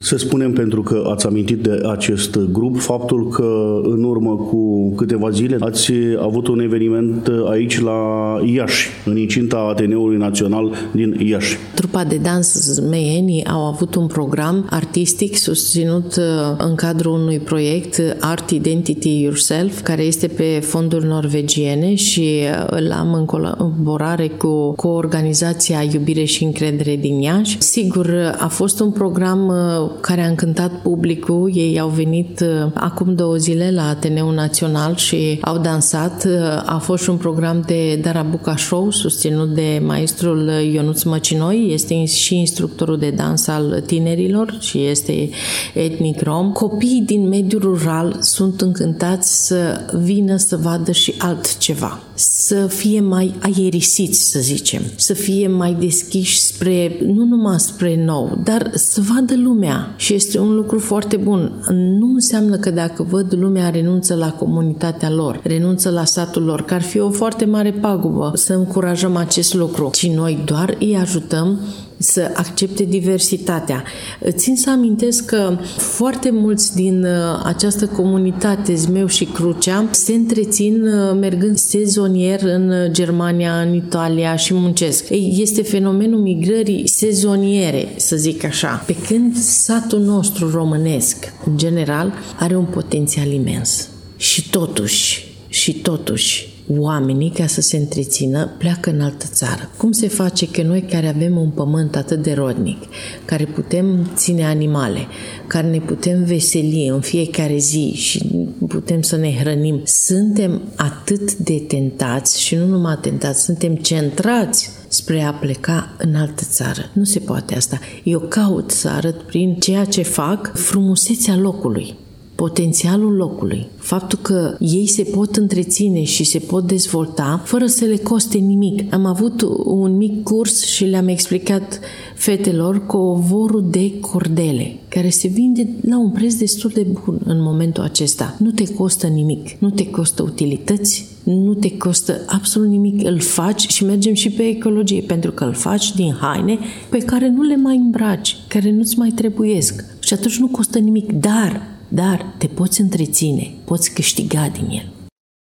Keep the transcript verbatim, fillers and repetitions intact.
Să spunem, pentru că ați amintit de acest grup, faptul că în urmă cu câteva zile ați avut un eveniment aici la Iași, în incinta Ateneului Național din Iași. Trupa de dans Meienii au avut un program artistic susținut în cadrul unui proiect Art Identity Yourself, care este pe fonduri norvegiene și îl am în colaborare cu, cu organizația Iubire și Încredere din Iași. Sigur, a fost un program care a încântat publicul. Ei au venit acum două zile la Ateneul Național și au dansat. A fost și un program de Darabuca Show susținut de maestrul Ionuț Măcinoi, este și instructorul de dans al tinerilor și este etnic rom. Copiii din mediul rural sunt încântați să vină să vadă și altceva, să fie mai aerisiți, să zicem, să fie mai deschiși spre, nu numai spre nou, dar să vadă lumea. Și este un lucru foarte bun. Nu înseamnă că dacă văd lumea renunță la comunitatea lor, renunță la satul lor, că ar fi o foarte mare pagubă să încurajăm acest lucru, ci noi doar îi ajutăm să accepte diversitatea. Țin să amintesc că foarte mulți din această comunitate, Zmeu și Crucea, se întrețin mergând sezonier în Germania, în Italia și muncesc. Este fenomenul migrării sezoniere, să zic așa. Pe când satul nostru românesc, în general, are un potențial imens. Și totuși, și totuși, oamenii, ca să se întrețină, pleacă în altă țară. Cum se face că noi, care avem un pământ atât de rodnic, care putem ține animale, care ne putem veseli în fiecare zi și putem să ne hrănim, suntem atât de tentați și nu numai tentați, suntem centrați spre a pleca în altă țară. Nu se poate asta. Eu caut să arăt prin ceea ce fac frumusețea locului, potențialul locului, faptul că ei se pot întreține și se pot dezvolta fără să le coste nimic. Am avut un mic curs și le-am explicat fetelor covorul de cordele, care se vinde la un preț destul de bun în momentul acesta. Nu te costă nimic, nu te costă utilități, nu te costă absolut nimic, îl faci și mergem și pe ecologie, pentru că îl faci din haine pe care nu le mai îmbraci, care nu-ți mai trebuiesc și atunci nu costă nimic, dar Dar te poți întreține, poți câștiga din el.